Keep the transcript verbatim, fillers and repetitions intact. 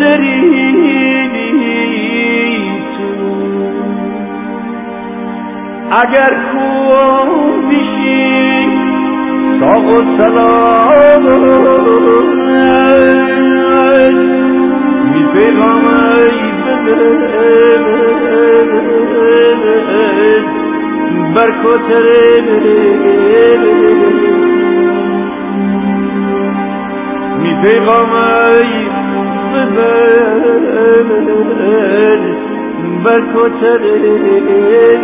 دری تو اگر خوب میشی ساق و سلام می پیغام ای برکوتره می پیغام ای برکوتره